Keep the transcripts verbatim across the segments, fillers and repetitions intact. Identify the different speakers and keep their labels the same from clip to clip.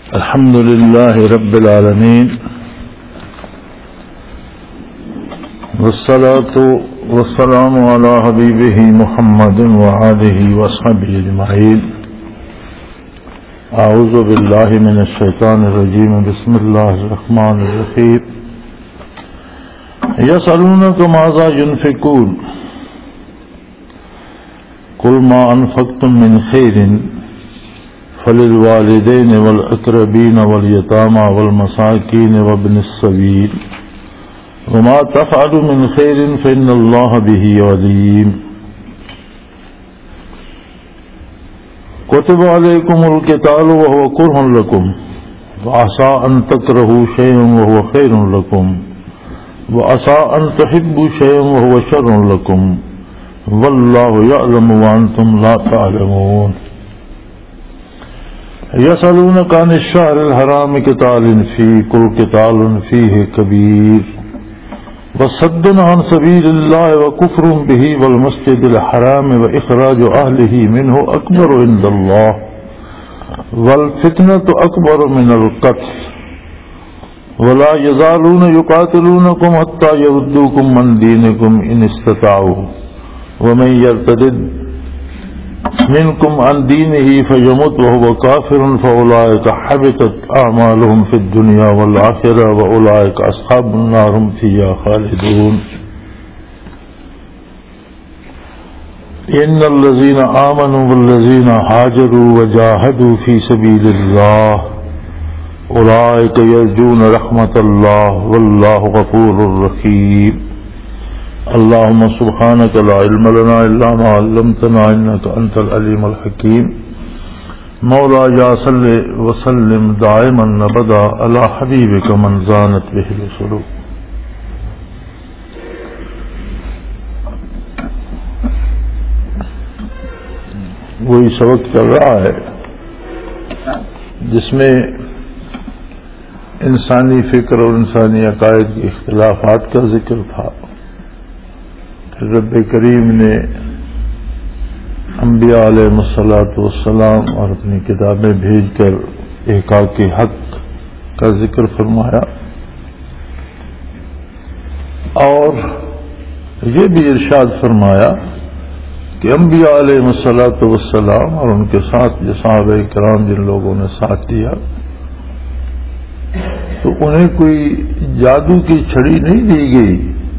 Speaker 1: الحمد لله رب العالمين والصلاة والسلام على حبيبه محمد وآله وصحبه أجمعين. أعوذ بالله من الشيطان الرجيم. بسم الله الرحمن الرحيم. يسألونك ماذا ينفقون قل ما أنفقتم من خير فللوالدين والأقربين واليتامى والمساكين وابن السبيل وما تفعلوا من خير فإن الله به عليم. كتب عليكم القتال وهو كره لكم وعسى أن تكرهوا شيئا وهو خير لكم وعسى أن تحبوا شيئا وهو شر لكم والله يعلم وأنتم لا تعلمون. يسألونك عن الشهر الحرام قتال فيه قل قتال فيه كبير وصد عن سبيل الله وكفر به والمسجد الحرام وإخراج أهله منه أكبر عند الله والفتنة أكبر من القتل ولا يزالون يقاتلونكم حتى يردوكم من دينكم إن استطاعوا ومن يرتد منكم عن دينه فيمت وهو كافر فأولئك حبطت أعمالهم في الدنيا والآخرة وأولئك أصحاب النار هم فيها خالدون. إن الذين آمنوا والذين هاجروا وجاهدوا في سبيل الله أولئك يرجون رحمة الله والله غفور رحيم. اللهم سبحانك لا علم لنا إلا ما علمتنا إنك أنت العليم الحكيم. مولاي صل وسلم دائما أبدا على حبيبك من زانت به القلوب. وہی سبق چل رہا ہے جس میں انسانی فکر اور انسانی عقائد کے اختلافات کا ذکر تھا. رب کریم نے انبیاء علیہ الصلوۃ والسلام اور اپنی کتابیں بھیج کر احقاق حق کا ذکر فرمایا اور یہ بھی ارشاد فرمایا کہ انبیاء علیہ الصلوۃ والسلام اور ان کے ساتھ جو صحابہ کرام جن لوگوں نے ساتھ دیا تو انہیں کوئی جادو کی چھڑی نہیں دی گئی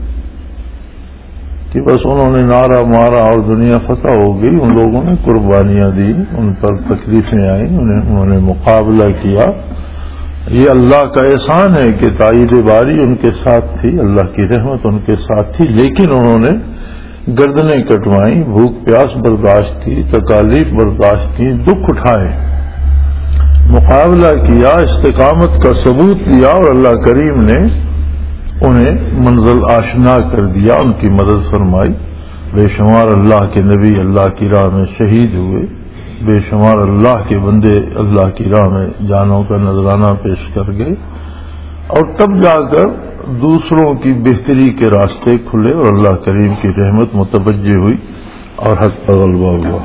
Speaker 1: کہ بس انہوں نے نعرہ مارا اور دنیا فتح ہو گئی. ان لوگوں نے قربانیاں دی, ان پر تکلیفیں آئیں, انہیں انہوں نے مقابلہ کیا. یہ اللہ کا احسان ہے کہ تائید باری ان کے ساتھ تھی, اللہ کی رحمت ان کے ساتھ تھی, لیکن انہوں نے گردنیں کٹوائیں, بھوک پیاس برداشت کی, تکالیف برداشت کی, دکھ اٹھائے, مقابلہ کیا, استقامت کا ثبوت دیا اور اللہ کریم نے انہیں منزل آشنا کر دیا, ان کی مدد فرمائی. بے شمار اللہ کے نبی اللہ کی راہ میں شہید ہوئے, بے شمار اللہ کے بندے اللہ کی راہ میں جانوں کا نذرانہ پیش کر گئے اور تب جا کر دوسروں کی بہتری کے راستے کھلے اور اللہ کریم کی رحمت متوجہ ہوئی اور حق پر غلبہ ہوا.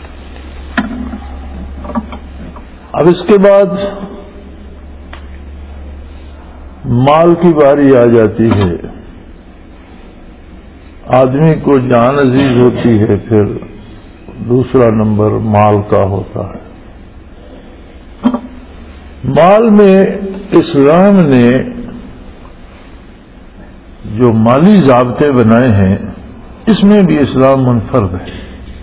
Speaker 1: اب اس کے بعد مال کی باری آ جاتی ہے. آدمی کو جان عزیز ہوتی ہے, پھر دوسرا نمبر مال کا ہوتا ہے. مال میں اسلام نے جو مالی ضابطے بنائے ہیں اس میں بھی اسلام منفرد ہے.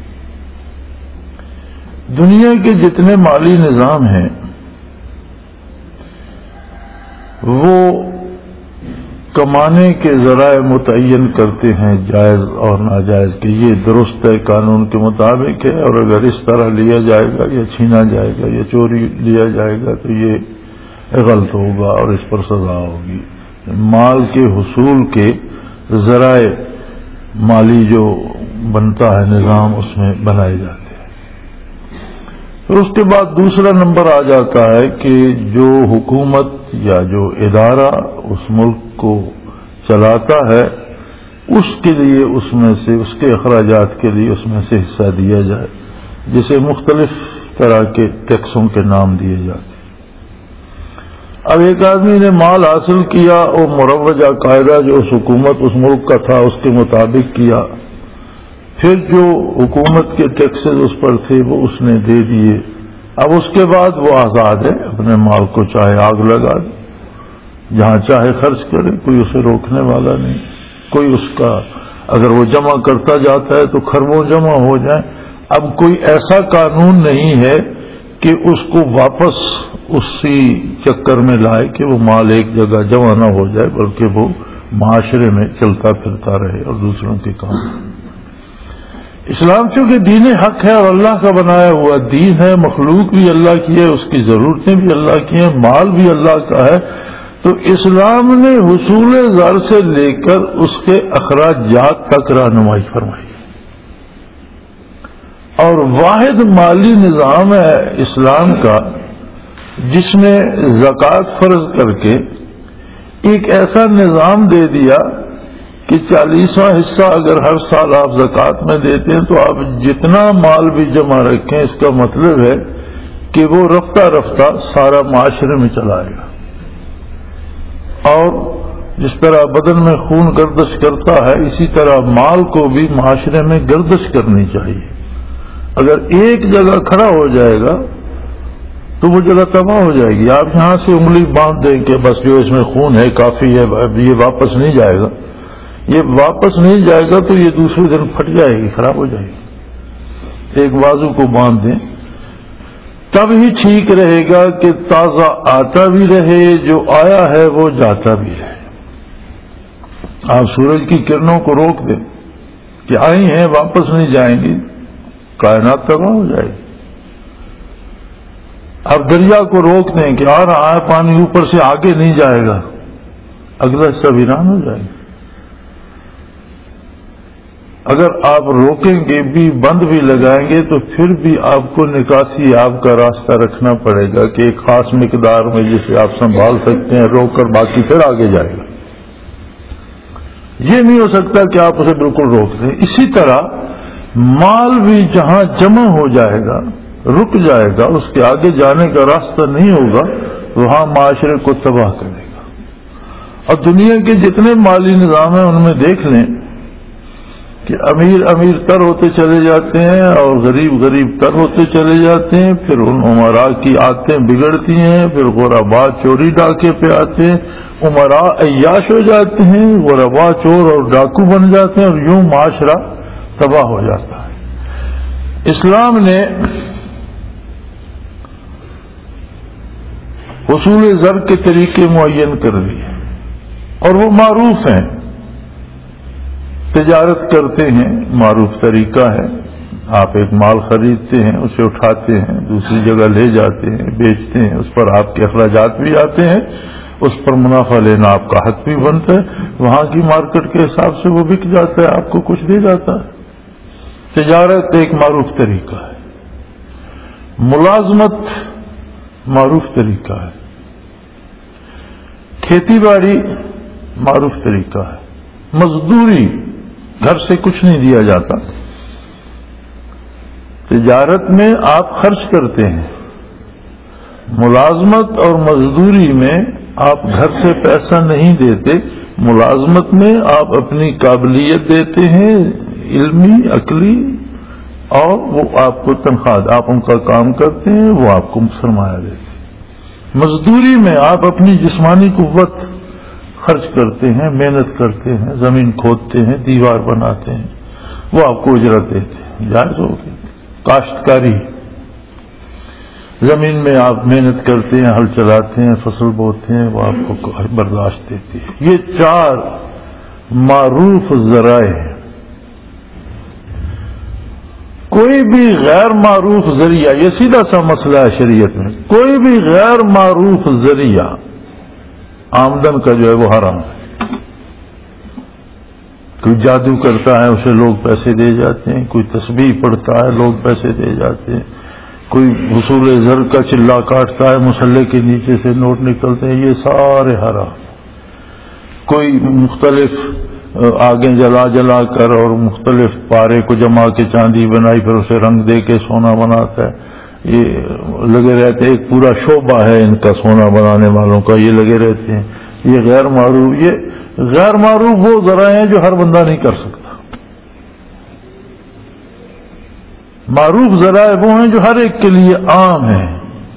Speaker 1: دنیا کے جتنے مالی نظام ہیں وہ کمانے کے ذرائع متعین کرتے ہیں, جائز اور ناجائز, کہ یہ درست ہے, قانون کے مطابق ہے, اور اگر اس طرح لیا جائے گا یا چھینا جائے گا یا چوری لیا جائے گا تو یہ غلط ہوگا اور اس پر سزا ہوگی. مال کے حصول کے ذرائع مالی جو بنتا ہے نظام اس میں بنائے جاتے ہیں. پھر اس کے بعد دوسرا نمبر آ جاتا ہے کہ جو حکومت یا جو ادارہ اس ملک کو چلاتا ہے اس کے لیے اس میں سے اس کے اخراجات کے لیے اس میں سے حصہ دیا جائے, جسے مختلف طرح کے ٹیکسوں کے نام دیے جاتے ہیں. اب ایک آدمی نے مال حاصل کیا اور مروجہ قاعدہ جو اس حکومت اس ملک کا تھا اس کے مطابق کیا، پھر جو حکومت کے ٹیکسز اس پر تھے وہ اس نے دے دیے، اب اس کے بعد وہ آزاد ہے اپنے مال کو چاہے آگ لگا دے، جہاں چاہے خرچ کرے، کوئی اسے روکنے والا نہیں، کوئی اس کا اگر وہ جمع کرتا جاتا ہے تو خربوں جمع ہو جائیں۔ اب کوئی ایسا قانون نہیں ہے کہ اس کو واپس اسی چکر میں لائے کہ وہ مال ایک جگہ جمع نہ ہو جائے، بلکہ وہ معاشرے میں چلتا پھرتا رہے اور دوسروں کے کام۔ اسلام چونکہ دین حق ہے اور اللہ کا بنایا ہوا دین ہے، مخلوق بھی اللہ کی ہے، اس کی ضرورتیں بھی اللہ کی ہیں، مال بھی اللہ کا ہے، تو اسلام نے حصول زر سے لے کر اس کے اخراجات تک رہنمائی فرمائی، اور واحد مالی نظام ہے اسلام کا جس نے زکوٰۃ فرض کر کے ایک ایسا نظام دے دیا کہ چالیسواں حصہ اگر ہر سال آپ زکوٰۃ میں دیتے ہیں تو آپ جتنا مال بھی جمع رکھیں، اس کا مطلب ہے کہ وہ رفتہ رفتہ سارا معاشرے میں چلائے گا۔ اور جس طرح بدن میں خون گردش کرتا ہے، اسی طرح مال کو بھی معاشرے میں گردش کرنی چاہیے۔ اگر ایک جگہ کھڑا ہو جائے گا تو وہ جگہ تباہ ہو جائے گی۔ آپ یہاں سے انگلی باندھ دیں کہ بس جو اس میں خون ہے کافی ہے، یہ واپس نہیں جائے گا، یہ واپس نہیں جائے گا تو یہ دوسرے دن پھٹ جائے گی، خراب ہو جائے گی۔ ایک بازو کو باندھ دیں تب ہی ٹھیک رہے گا کہ تازہ آتا بھی رہے، جو آیا ہے وہ جاتا بھی رہے۔ آپ سورج کی کرنوں کو روک دیں کہ آئی ہیں واپس نہیں جائیں گی، کائنات تباہ ہو جائے گی۔ اب دریا کو روک دیں کہ آ رہا ہے پانی اوپر سے آگے نہیں جائے گا، اگلا حصہ ویران ہو جائے گا۔ اگر آپ روکیں گے بھی، بند بھی لگائیں گے تو پھر بھی آپ کو نکاسی آب کا راستہ رکھنا پڑے گا کہ ایک خاص مقدار میں جسے آپ سنبھال سکتے ہیں روک کر باقی پھر آگے جائے گا۔ یہ نہیں ہو سکتا کہ آپ اسے بالکل روک دیں۔ اسی طرح مال بھی جہاں جمع ہو جائے گا، رک جائے گا، اس کے آگے جانے کا راستہ نہیں ہوگا، وہاں معاشرے کو تباہ کرے گا۔ اور دنیا کے جتنے مالی نظام ہیں ان میں دیکھ لیں کہ امیر امیر تر ہوتے چلے جاتے ہیں اور غریب غریب تر ہوتے چلے جاتے ہیں، پھر ان عمراء کی عادتیں بگڑتی ہیں، پھر غرباء چوری ڈاکے پہ آتے ہیں، عمراء عیاش ہو جاتے ہیں، غرباء چور اور ڈاکو بن جاتے ہیں، اور یوں معاشرہ تباہ ہو جاتا ہے۔ اسلام نے حصول زر کے طریقے معین کر دیے اور وہ معروف ہیں۔ تجارت کرتے ہیں، معروف طریقہ ہے، آپ ایک مال خریدتے ہیں، اسے اٹھاتے ہیں، دوسری جگہ لے جاتے ہیں، بیچتے ہیں، اس پر آپ کے اخراجات بھی آتے ہیں، اس پر منافع لینا آپ کا حق بھی بنتا ہے، وہاں کی مارکیٹ کے حساب سے وہ بک جاتا ہے، آپ کو کچھ دے جاتا ہے۔ تجارت ایک معروف طریقہ ہے، ملازمت معروف طریقہ ہے، کھیتی باڑی معروف طریقہ ہے، مزدوری گھر سے کچھ نہیں دیا جاتا۔ تجارت میں آپ خرچ کرتے ہیں، ملازمت اور مزدوری میں آپ گھر سے پیسہ نہیں دیتے، ملازمت میں آپ اپنی قابلیت دیتے ہیں، علمی عقلی، اور وہ آپ کو تنخواہ، آپ ان کا کام کرتے ہیں، وہ آپ کو سرمایہ دیتے ہیں۔ مزدوری میں آپ اپنی جسمانی قوت خرچ کرتے ہیں، محنت کرتے ہیں، زمین کھودتے ہیں، دیوار بناتے ہیں، وہ آپ کو اجرت دیتے ہیں، جائز ہو گئی۔ کاشتکاری، زمین میں آپ محنت کرتے ہیں، ہل چلاتے ہیں، فصل بوتے ہیں، وہ آپ کو برداشت دیتی ہے۔ یہ چار معروف ذرائع ہیں۔ کوئی بھی غیر معروف ذریعہ، یہ سیدھا سا مسئلہ ہے شریعت میں، کوئی بھی غیر معروف ذریعہ آمدن کا جو ہے وہ حرام ہے۔ کوئی جادو کرتا ہے اسے لوگ پیسے دے جاتے ہیں، کوئی تسبیح پڑھتا ہے لوگ پیسے دے جاتے ہیں، کوئی حصول زر کا چلہ کاٹتا ہے مسلح کے نیچے سے نوٹ نکلتے ہیں، یہ سارے حرام۔ کوئی مختلف آگے جلا جلا کر اور مختلف پارے کو جما کے چاندی بنائی پھر اسے رنگ دے کے سونا بناتا ہے، یہ لگے رہتے ہیں، ایک پورا شعبہ ہے ان کا سونا بنانے والوں کا، یہ لگے رہتے ہیں. یہ غیر معروف، یہ غیر معروف وہ ذرائع ہیں جو ہر بندہ نہیں کر سکتا. معروف ذرائع وہ ہیں جو ہر ایک کے لیے عام ہیں.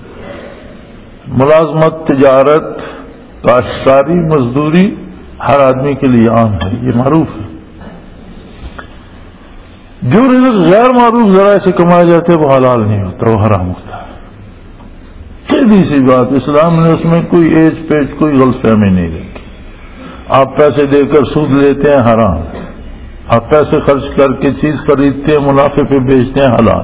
Speaker 1: ملازمت، تجارت، کاشتکاری، مزدوری ہر آدمی کے لیے عام ہے، یہ معروف ہے. جو رزق غیر معروف ذرائع سے کمایا جاتا ہے وہ حلال نہیں ہوتا، وہ حرام ہوتا ہے. سیدھی سی بات، اسلام نے اس میں کوئی ایج پیج کوئی غلط فہمی نہیں رکھی. آپ پیسے دے کر سود لیتے ہیں، حرام. آپ پیسے خرچ کر کے چیز خریدتے ہیں، منافع پہ بیچتے ہیں، حلال.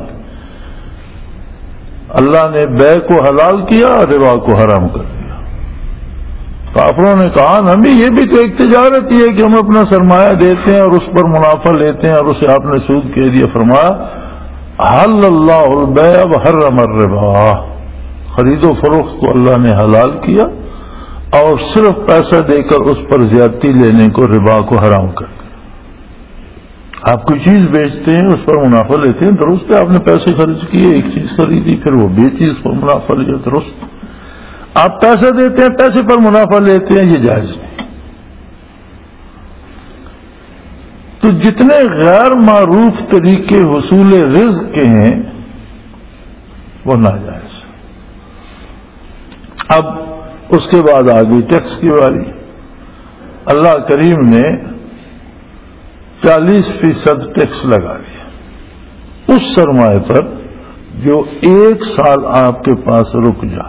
Speaker 1: اللہ نے بیع کو حلال کیا، ربا کو حرام کر دیا. کافروں نے کہا نبی یہ بھی تو ایک تجارت ہی ہے کہ ہم اپنا سرمایہ دیتے ہیں اور اس پر منافع لیتے ہیں، اور اسے آپ نے سود کہہ دیا. فرمایا حل اللہ البیع وحرم الربا، خرید و فروخت کو اللہ نے حلال کیا اور صرف پیسہ دے کر اس پر زیادتی لینے کو، ربا کو حرام کر دیا. آپ کوئی چیز بیچتے ہیں، اس پر منافع لیتے ہیں، درست ہے. آپ نے پیسے خرچ کیے، ایک چیز خریدی، پھر وہ بیچی، اس پر منافع لیا، درست. آپ پیسہ دیتے ہیں، پیسے پر منافع لیتے ہیں، یہ جائز نہیں. تو جتنے غیر معروف طریقے حصول رزق کے ہیں وہ ناجائز. اب اس کے بعد آ گئی ٹیکس کی باری. اللہ کریم نے چالیس فیصد ٹیکس لگا دیا اس سرمایہ پر جو ایک سال آپ کے پاس رک جائے.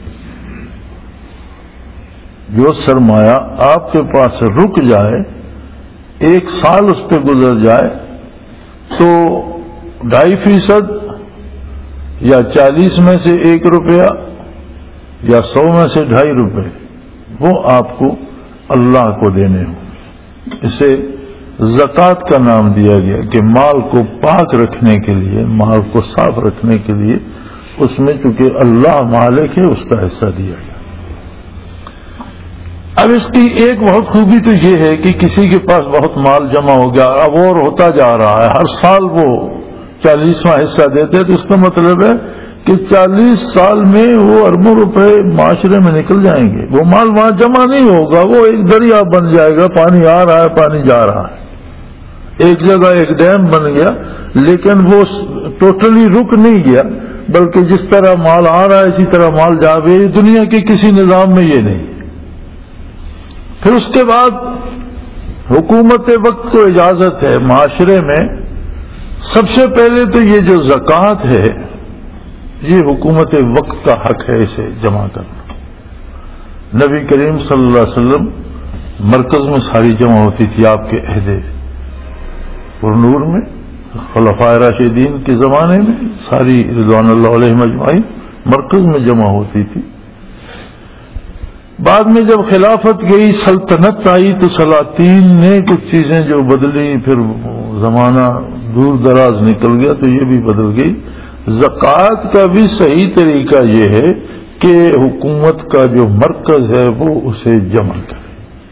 Speaker 1: جو سرمایہ آپ کے پاس رک جائے، ایک سال اس پہ گزر جائے، تو ڈھائی فیصد یا چالیس میں سے ایک روپیہ یا سو میں سے ڈھائی روپے وہ آپ کو اللہ کو دینے ہوں. اسے زکوٰۃ کا نام دیا گیا کہ مال کو پاک رکھنے کے لیے، مال کو صاف رکھنے کے لیے اس میں چونکہ اللہ مالک ہے اس کا حصہ دیا گیا. اب اس کی ایک بہت خوبی تو یہ ہے کہ کسی کے پاس بہت مال جمع ہو گیا، اب اور ہوتا جا رہا ہے، ہر سال وہ چالیسواں حصہ دیتے، تو اس کا مطلب ہے کہ چالیس سال میں وہ اربوں روپے معاشرے میں نکل جائیں گے. وہ مال وہاں جمع نہیں ہوگا، وہ ایک دریا بن جائے گا، پانی آ رہا ہے، پانی جا رہا ہے، ایک جگہ ایک ڈیم بن گیا، لیکن وہ ٹوٹلی رک نہیں گیا، بلکہ جس طرح مال آ رہا ہے اسی طرح مال جا رہا ہے. دنیا کے کسی نظام میں یہ نہیں. پھر اس کے بعد حکومت وقت کو اجازت ہے معاشرے میں، سب سے پہلے تو یہ جو زکوٰۃ ہے یہ حکومت وقت کا حق ہے اسے جمع کرنا. نبی کریم صلی اللہ علیہ وسلم مرکز میں ساری جمع ہوتی تھی آپ کے عہد پرنور میں، خلفائے راشدین کے زمانے میں ساری رضوان اللہ علیہ مجمعین مرکز میں جمع ہوتی تھی. بعد میں جب خلافت گئی، سلطنت آئی، تو سلاطین نے کچھ چیزیں جو بدلی، پھر زمانہ دور دراز نکل گیا تو یہ بھی بدل گئی. زکوٰۃ کا بھی صحیح طریقہ یہ ہے کہ حکومت کا جو مرکز ہے وہ اسے جمع کرے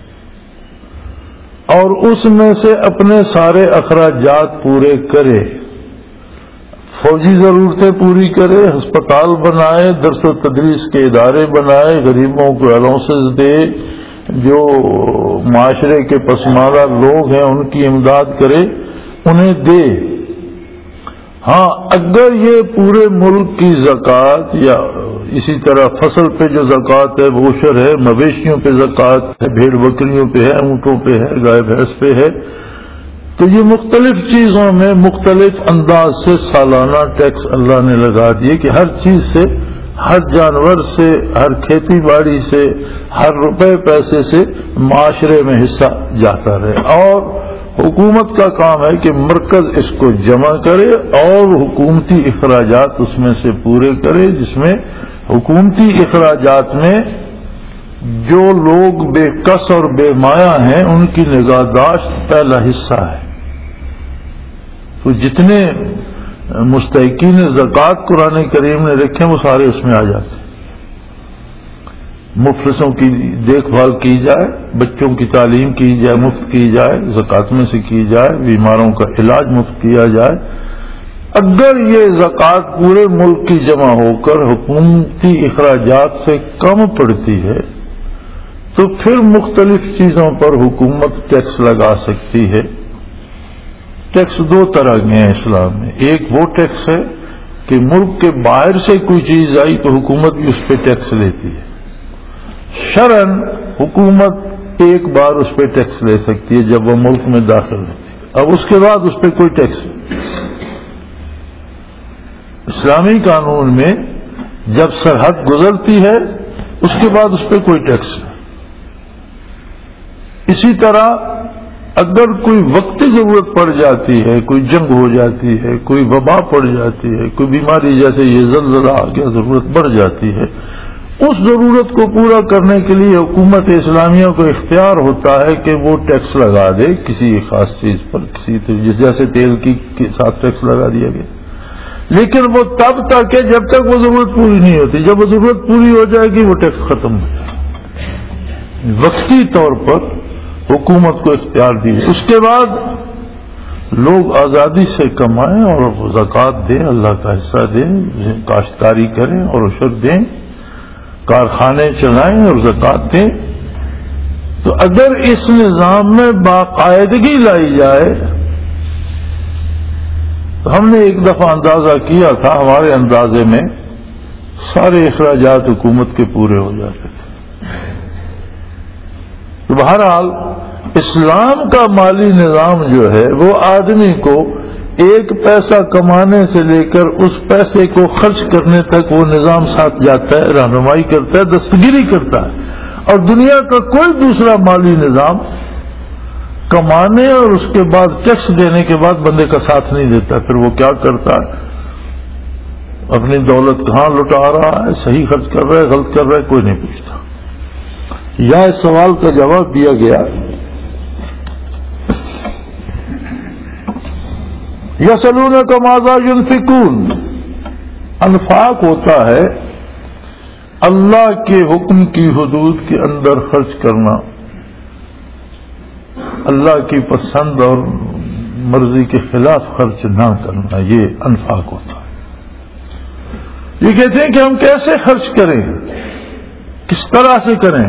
Speaker 1: اور اس میں سے اپنے سارے اخراجات پورے کرے. فوجی ضرورتیں پوری کرے، ہسپتال بنائے، درس و تدریس کے ادارے بنائے، غریبوں کو الاؤنسز دے، جو معاشرے کے پسماندہ لوگ ہیں ان کی امداد کرے، انہیں دے. ہاں اگر یہ پورے ملک کی زکوٰۃ یا اسی طرح فصل پہ جو زکوٰۃ ہے وہ عشر ہے، مویشیوں پہ زکوٰۃ ہے، بھیڑ بکریوں پہ ہے، اونٹوں پہ ہے، گائے بھینس پہ ہے، تو یہ مختلف چیزوں میں مختلف انداز سے سالانہ ٹیکس اللہ نے لگا دیے کہ ہر چیز سے، ہر جانور سے، ہر کھیتی باڑی سے، ہر روپے پیسے سے معاشرے میں حصہ جاتا رہے. اور حکومت کا کام ہے کہ مرکز اس کو جمع کرے اور حکومتی اخراجات اس میں سے پورے کرے، جس میں حکومتی اخراجات میں جو لوگ بے کس اور بے مایہ ہیں ان کی نگہداشت پہلا حصہ ہے. تو جتنے مستحقین زکوٰۃ قرآن کریم نے رکھے وہ سارے اس میں آ جاتے ہیں. مفلسوں کی دیکھ بھال کی جائے، بچوں کی تعلیم کی جائے، مفت کی جائے، زکوٰۃ میں سے کی جائے، بیماروں کا علاج مفت کیا جائے، اگر یہ زکوٰۃ پورے ملک کی جمع ہو کر حکومتی اخراجات سے کم پڑتی ہے تو پھر مختلف چیزوں پر حکومت ٹیکس لگا سکتی ہے. ٹیکس دو طرح کے ہیں اسلام میں. ایک وہ ٹیکس ہے کہ ملک کے باہر سے کوئی چیز آئی تو حکومت بھی اس پہ ٹیکس لیتی ہے. شرعاً حکومت ایک بار اس پہ ٹیکس لے سکتی ہے جب وہ ملک میں داخل ہوتی ہے. اب اس کے بعد اس پہ کوئی ٹیکس نہیں. اسلامی قانون میں جب سرحد گزرتی ہے اس کے بعد اس پہ کوئی ٹیکس نہیں. اسی طرح اگر کوئی وقتی ضرورت پڑ جاتی ہے، کوئی جنگ ہو جاتی ہے، کوئی وبا پڑ جاتی ہے، کوئی بیماری جیسے یہ زلزلہ آ گیا ضرورت بڑھ جاتی ہے، اس ضرورت کو پورا کرنے کے لیے حکومت اسلامیہ کو اختیار ہوتا ہے کہ وہ ٹیکس لگا دے کسی خاص چیز پر، کسی جیسے تیل کی ساتھ ٹیکس لگا دیا گیا. لیکن وہ تب تک ہے جب تک وہ ضرورت پوری نہیں ہوتی. جب وہ ضرورت پوری ہو جائے گی وہ ٹیکس ختم ہو جائے گا. وقتی طور پر حکومت کو اختیار دی. اس کے بعد لوگ آزادی سے کمائیں اور زکوٰۃ دیں، اللہ کا حصہ دیں، کاشتکاری کریں اور عشر دیں، کارخانے چلائیں اور زکوٰۃ دیں. تو اگر اس نظام میں باقاعدگی لائی جائے تو ہم نے ایک دفعہ اندازہ کیا تھا، ہمارے اندازے میں سارے اخراجات حکومت کے پورے ہو جاتے تھے. تو بہرحال اسلام کا مالی نظام جو ہے وہ آدمی کو ایک پیسہ کمانے سے لے کر اس پیسے کو خرچ کرنے تک وہ نظام ساتھ جاتا ہے، رہنمائی کرتا ہے، دستگیری کرتا ہے. اور دنیا کا کوئی دوسرا مالی نظام کمانے اور اس کے بعد ٹیکس دینے کے بعد بندے کا ساتھ نہیں دیتا. پھر وہ کیا کرتا ہے، اپنی دولت کہاں لٹا رہا ہے، صحیح خرچ کر رہا ہے، غلط کر رہا ہے، کوئی نہیں پوچھتا. یا اس سوال کا جواب دیا گیا یسألونک ماذا ينفقون. انفاق ہوتا ہے اللہ کے حکم کی حدود کے اندر خرچ کرنا، اللہ کی پسند اور مرضی کے خلاف خرچ نہ کرنا، یہ انفاق ہوتا ہے. یہ کہتے ہیں کہ ہم کیسے خرچ کریں، کس طرح سے کریں.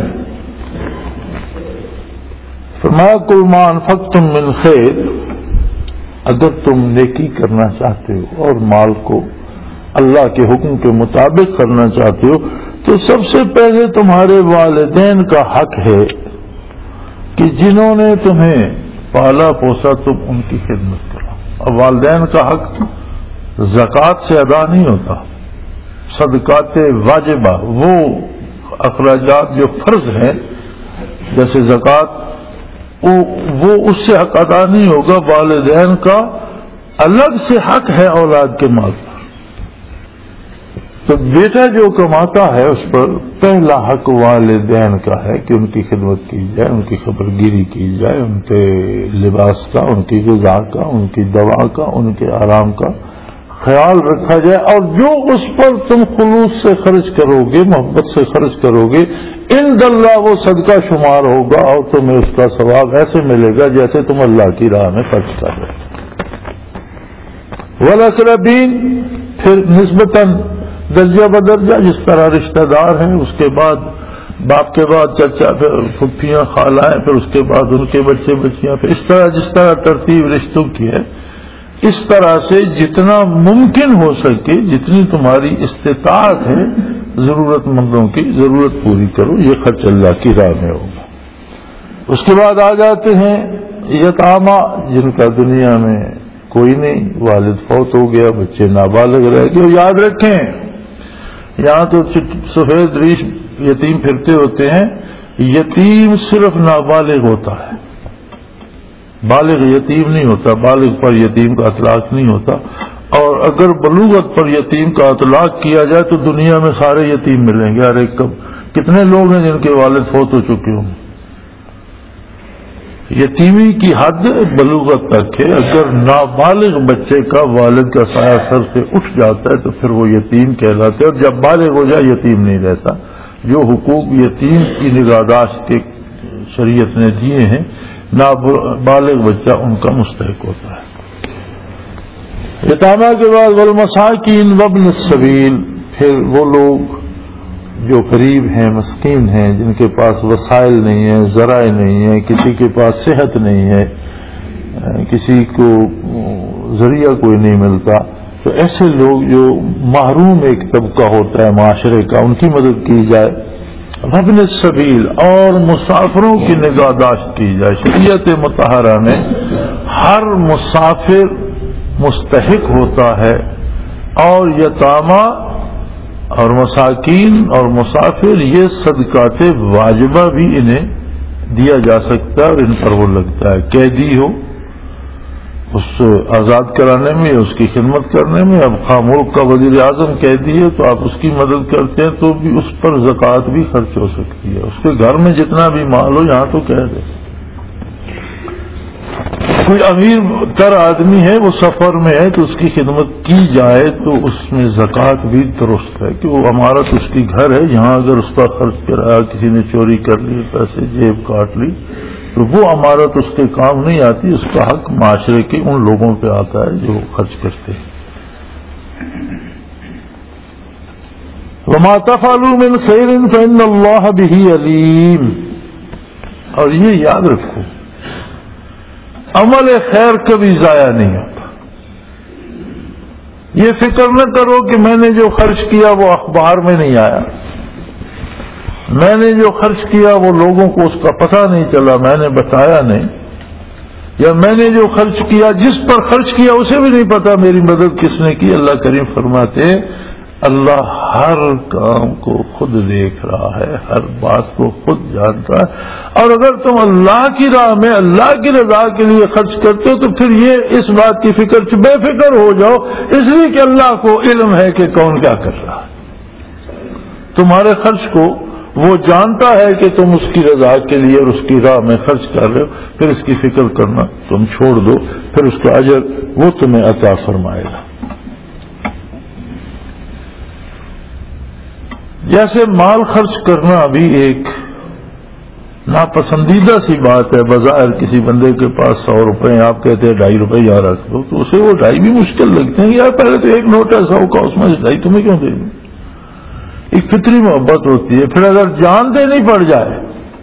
Speaker 1: فرمایا کل ما انفقتم من خیر، اگر تم نیکی کرنا چاہتے ہو اور مال کو اللہ کے حکم کے مطابق کرنا چاہتے ہو تو سب سے پہلے تمہارے والدین کا حق ہے کہ جنہوں نے تمہیں پالا پوسا تم ان کی خدمت کرو. اب والدین کا حق زکوٰۃ سے ادا نہیں ہوتا. صدقات واجبہ، وہ اخراجات جو فرض ہیں جیسے زکوٰۃ، وہ اس سے حق ادا نہیں ہوگا. والدین کا الگ سے حق ہے اولاد کے مال پر. تو بیٹا جو کماتا ہے اس پر پہلا حق والدین کا ہے کہ ان کی خدمت کی جائے، ان کی خبر گیری کی جائے، ان کے لباس کا، ان کی غذا کا، ان کی دوا کا، ان کے آرام کا خیال رکھا جائے. اور جو اس پر تم خلوص سے خرچ کرو گے، محبت سے خرچ کرو گے، عند اللہ وہ صدقہ شمار ہوگا اور تمہیں اس کا ثواب ایسے ملے گا جیسے تم اللہ کی راہ میں خرچ کر رہے ہو. والاقربین، پھر نسبتاً درجہ بدرجہ جس طرح رشتہ دار ہیں، اس کے بعد باپ کے بعد چچا، پھر پھپھیاں، خالائیں، پھر اس کے بعد ان کے بچے بچیاں، پھر اس طرح جس طرح ترتیب رشتوں کی ہے اس طرح سے جتنا ممکن ہو سکے، جتنی تمہاری استطاعت ہے ضرورت مندوں کی ضرورت پوری کرو. یہ خرچ اللہ کی راہ میں ہوگا. اس کے بعد آ جاتے ہیں یتاما، جن کا دنیا میں کوئی نہیں، والد فوت ہو گیا، بچے نابالغ رہ گئے. یاد رکھیں یہاں تو سفید ریش یتیم پھرتے ہوتے ہیں. یتیم صرف نابالغ ہوتا ہے، بالغ یتیم نہیں ہوتا. بالغ پر یتیم کا اطلاق نہیں ہوتا. اور اگر بلوغت پر یتیم کا اطلاق کیا جائے تو دنیا میں سارے یتیم ملیں گے. ارے کب کتنے لوگ ہیں جن کے والد فوت ہو چکے ہوں. یتیمی کی حد بلوغت تک ہے. اگر نابالغ بچے کا والد کا سایہ سر سے اٹھ جاتا ہے تو پھر وہ یتیم کہلاتے ہیں. اور جب بالغ ہو جائے یتیم نہیں رہتا. جو حقوق یتیم کی نگہداشت کے شریعت نے دیے ہیں، نابالغ بچہ ان کا مستحق ہوتا ہے. یتامہ کے بعد والمساکین وابن السبیل، پھر وہ لوگ جو قریب ہیں، مسکین ہیں، جن کے پاس وسائل نہیں ہیں، ذرائع نہیں ہیں، کسی کے پاس صحت نہیں ہے، کسی کو ذریعہ کوئی نہیں ملتا، تو ایسے لوگ جو محروم ایک طبقہ ہوتا ہے معاشرے کا، ان کی مدد کی جائے۔ وابن السبیل، اور مسافروں کی نگہداشت کی جائے۔ شریعت مطہرہ میں ہر مسافر مستحق ہوتا ہے، اور یتامہ اور مساکین اور مسافر یہ صدقات واجبہ بھی انہیں دیا جا سکتا ہے، اور ان پر وہ لگتا ہے۔ قیدی ہو، اس آزاد کرانے میں، اس کی خدمت کرنے میں، اب خواہ ملک کا وزیر اعظم قیدی ہے تو آپ اس کی مدد کرتے ہیں تو بھی اس پر زکوٰۃ بھی خرچ ہو سکتی ہے، اس کے گھر میں جتنا بھی مال ہو، یہاں تو کہہ دیں کوئی امیر تر آدمی ہے، وہ سفر میں ہے تو اس کی خدمت کی جائے تو اس میں زکوٰۃ بھی درست ہے کہ وہ امارت اس کی گھر ہے، یہاں اگر اس کا خرچ کرایا، کسی نے چوری کر لی، پیسے جیب کاٹ لی، تو وہ امارت اس کے کام نہیں آتی، اس کا حق معاشرے کے ان لوگوں پہ آتا ہے جو خرچ کرتے ہیں۔ وَمَا تَفْعَلُوا مِنْ خَيْرٍ فَإِنَّ اللَّهَ بِهِ عَلِيمٌ، اور یہ یاد رکھو عمل خیر کبھی ضائع نہیں ہوتا۔ یہ فکر نہ کرو کہ میں نے جو خرچ کیا وہ اخبار میں نہیں آیا، میں نے جو خرچ کیا وہ لوگوں کو اس کا پتہ نہیں چلا، میں نے بتایا نہیں، یا میں نے جو خرچ کیا، جس پر خرچ کیا اسے بھی نہیں پتا میری مدد کس نے کی۔ اللہ کریم فرماتے اللہ ہر کام کو خود دیکھ رہا ہے، ہر بات کو خود جانتا ہے، اور اگر تم اللہ کی راہ میں اللہ کی رضا کے لیے خرچ کرتے ہو تو پھر یہ اس بات کی فکر سے بے فکر ہو جاؤ، اس لیے کہ اللہ کو علم ہے کہ کون کیا کر رہا ہے۔ تمہارے خرچ کو وہ جانتا ہے کہ تم اس کی رضا کے لیے اور اس کی راہ میں خرچ کر رہے ہو، پھر اس کی فکر کرنا تم چھوڑ دو، پھر اس کا اجر وہ تمہیں عطا فرمائے گا۔ جیسے مال خرچ کرنا بھی ایک ناپسندیدہ سی بات ہے، بظاہر کسی بندے کے پاس سو روپے ہیں، آپ کہتے ہیں ڈھائی روپے یہاں رکھ دو، تو اسے وہ ڈھائی بھی مشکل لگتے ہیں، یار پہلے تو ایک نوٹ ہے سو کا، اس میں سے ڈھائی تمہیں کیوں دے دوں؟ ایک فطری محبت ہوتی ہے۔ پھر اگر جان دینی پڑ جائے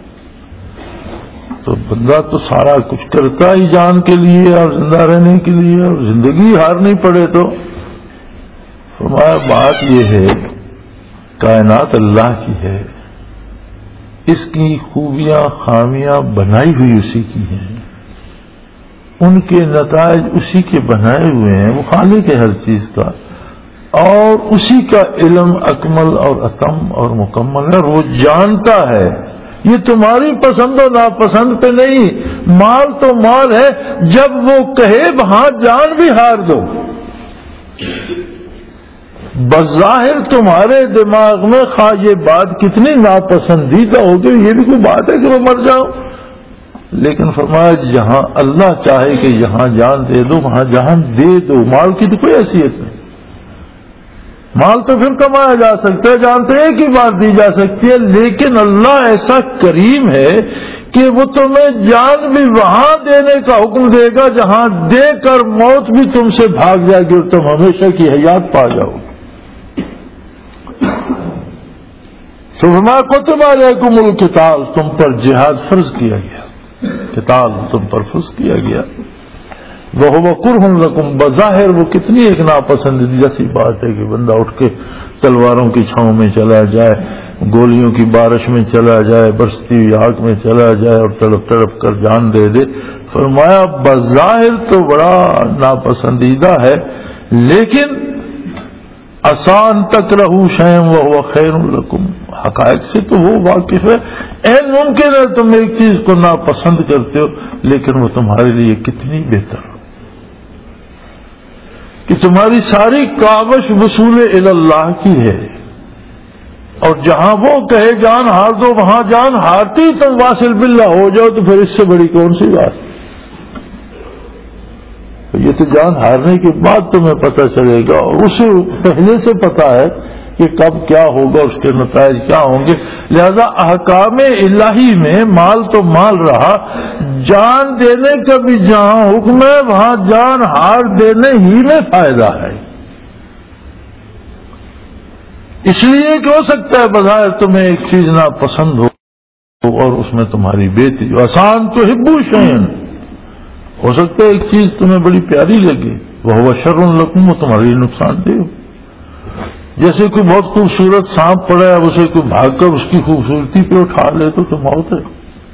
Speaker 1: تو بندہ تو سارا کچھ کرتا ہی جان کے لیے اور زندہ رہنے کے لیے، اور زندگی ہارنی پڑے تو فرمایا بات یہ ہے کائنات اللہ کی ہے، اس کی خوبیاں خامیاں بنائی ہوئی اسی کی ہیں، ان کے نتائج اسی کے بنائے ہوئے ہیں، وہ خالق ہے ہر چیز کا، اور اسی کا علم اکمل اور اتم اور مکمل ہے، اور وہ جانتا ہے۔ یہ تمہاری پسند و ناپسند پہ نہیں، مال تو مال ہے، جب وہ کہے وہاں جان بھی ہار دو، بظاہر تمہارے دماغ میں خواہ یہ بات کتنی ناپسندیدہ ہوگی، یہ بھی کوئی بات ہے کہ میں مر جاؤں، لیکن فرمایا جہاں اللہ چاہے کہ یہاں جان دے دو وہاں جان دے دو۔ مال کی تو کوئی حیثیت نہیں، مال تو پھر کمایا جا سکتا ہے، جان تو ایک ہی بار دی جا سکتی ہے، لیکن اللہ ایسا کریم ہے کہ وہ تمہیں جان بھی وہاں دینے کا حکم دے گا جہاں دے کر موت بھی تم سے بھاگ جائے گی اور تم ہمیشہ کی حیات پا جاؤ گے۔ فرمایا کتب علیکم القتال، تم پر جہاد فرض کیا گیا، قتال تم پر فرض کیا گیا، وَهُوَ كُرْهٌ لَكُمْ، بظاہر وہ کتنی ایک ناپسندیدہ سی بات ہے کہ بندہ اٹھ کے تلواروں کی چھاؤں میں چلا جائے، گولیوں کی بارش میں چلا جائے، برستی ہوئی آگ میں چلا جائے اور تڑپ تڑپ کر جان دے دے۔ فرمایا بظاہر تو بڑا ناپسندیدہ ہے، لیکن آسان تکرہوا شیئا وہو خیر لکم، حقائق سے تو وہ واقف ہے، این ممکن ہے تم ایک چیز کو ناپسند کرتے ہو لیکن وہ تمہارے لیے کتنی بہتر ہو، کہ تمہاری ساری کاوش وصول اللہ کی ہے، اور جہاں وہ کہے جان ہار دو وہاں جان ہارتی تم واصل باللہ ہو جاؤ، تو پھر اس سے بڑی کون سی بات؟ یہ تو جان ہارنے کے بعد تمہیں پتہ چلے گا، اور اسے پہلے سے پتا ہے کہ کب کیا ہوگا، اس کے نتائج کیا ہوں گے. لہذا احکام الہی میں مال تو مال رہا، جان دینے کا بھی جہاں حکم ہے وہاں جان ہار دینے ہی میں فائدہ ہے. اس لیے کہ ہو سکتا ہے بظاہر تمہیں ایک چیز ناپسند ہو اور اس میں تمہاری بےتی آسان تو ہبو شین، ہو سکتا ہے ایک چیز تمہیں بڑی پیاری لگے، وہ شر لکم، وہ تمہارے لیے نقصان دہ ہو. جیسے کوئی بہت خوبصورت سانپ پڑا ہے، اسے کوئی بھاگ کر اس کی خوبصورتی پہ اٹھا لے تو تو موت ہے.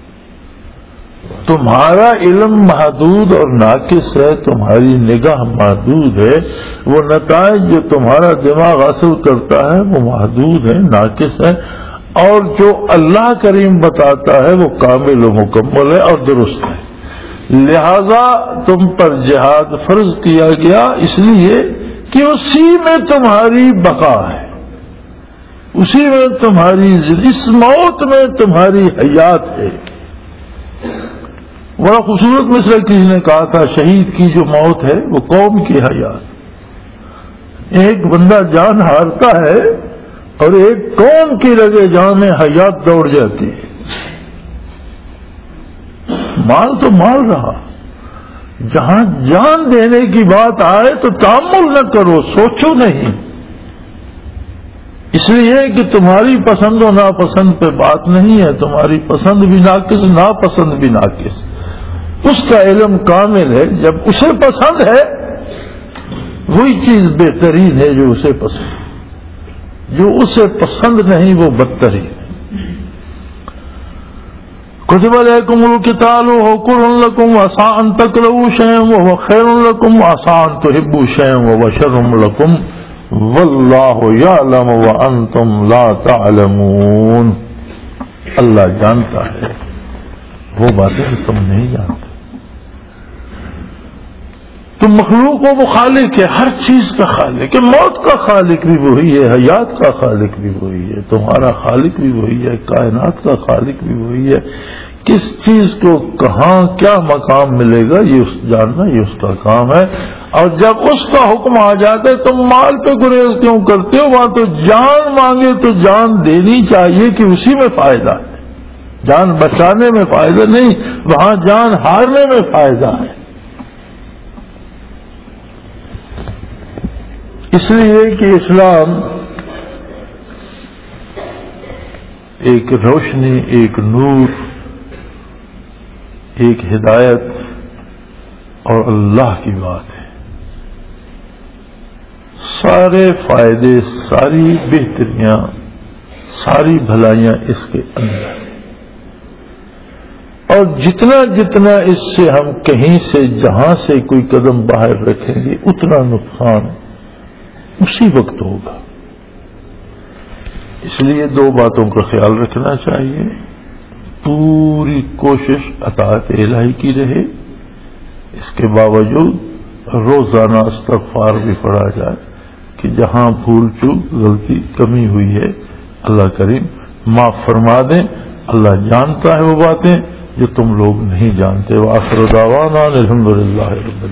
Speaker 1: تمہارا علم محدود اور ناقص ہے، تمہاری نگاہ محدود ہے، وہ نتائج جو تمہارا دماغ حاصل کرتا ہے وہ محدود ہے، ناقص ہے، اور جو اللہ کریم بتاتا ہے وہ کامل و مکمل ہے اور درست ہے. لہذا تم پر جہاد فرض کیا گیا اس لیے کہ اسی میں تمہاری بقا ہے، اسی میں تمہاری، اس موت میں تمہاری حیات ہے. بڑا خوبصورت مصرع کسی نے کہا تھا، شہید کی جو موت ہے وہ قوم کی حیات. ایک بندہ جان ہارتا ہے اور ایک قوم کی رگے جان میں حیات دوڑ جاتی ہے. مال تو مال رہا، جہاں جان دینے کی بات آئے تو تامل نہ کرو، سوچو نہیں. اس لیے کہ تمہاری پسند و ناپسند پہ بات نہیں ہے، تمہاری پسند بھی ناقص، ناپسند بھی ناقص. اس کا علم کامل ہے. جب اسے پسند ہے وہی چیز بہترین ہے جو اسے پسند ہے، جو اسے پسند نہیں وہ بدترین ہے. کتب علیکم القتال وهو كره لكم وعسى ان تكرهوا شيئا وهو خير لكم وعسى ان تحبوا شيئا وهو شر لكم والله يعلم وانتم لا تعلمون. اللہ جانتا ہے وہ باتیں تم نہیں جانتے. تم مخلوق ہو، وہ خالق ہے، ہر چیز کا خالق ہے. موت کا خالق بھی وہی ہے، حیات کا خالق بھی وہی ہے، تمہارا خالق بھی وہی ہے، کائنات کا خالق بھی وہی ہے. کس چیز کو کہاں کیا مقام ملے گا یہ اس جاننا، یہ اس کا کام ہے. اور جب اس کا حکم آ جاتا ہے تم مال پہ گریز کیوں کرتے ہو؟ وہاں تو جان مانگے تو جان دینی چاہیے کہ اسی میں فائدہ ہے. جان بچانے میں فائدہ نہیں، وہاں جان ہارنے میں فائدہ ہے. اس لیے کہ اسلام ایک روشنی، ایک نور، ایک ہدایت اور اللہ کی بات ہے. سارے فائدے، ساری بہتریاں، ساری بھلائیاں اس کے اندر ہیں. اور جتنا جتنا اس سے ہم کہیں سے جہاں سے کوئی قدم باہر رکھیں گے اتنا نقصان اسی وقت ہوگا. اس لیے دو باتوں کا خیال رکھنا چاہیے. پوری کوشش اطاعت الہی کی رہے، اس کے باوجود روزانہ استغفار بھی پڑھا جائے کہ جہاں بھول چوک، غلطی، کمی ہوئی ہے اللہ کریم معاف فرما دیں. اللہ جانتا ہے وہ باتیں جو تم لوگ نہیں جانتے. وآخر دعوانا الحمدللہ رب العالمین.